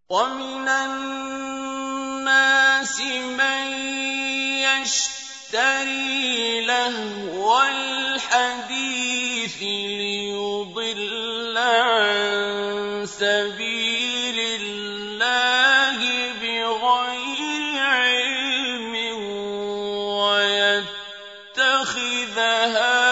وَمِنَ النَّاسِ مَن يَشْتَرِي لَهْوَ الْحَدِيثِ لِيُضِلَّ عَن سَبِيلِ اللَّهِ بِغَيْرِ عِلْمٍ وَيَتَّخِذَهَا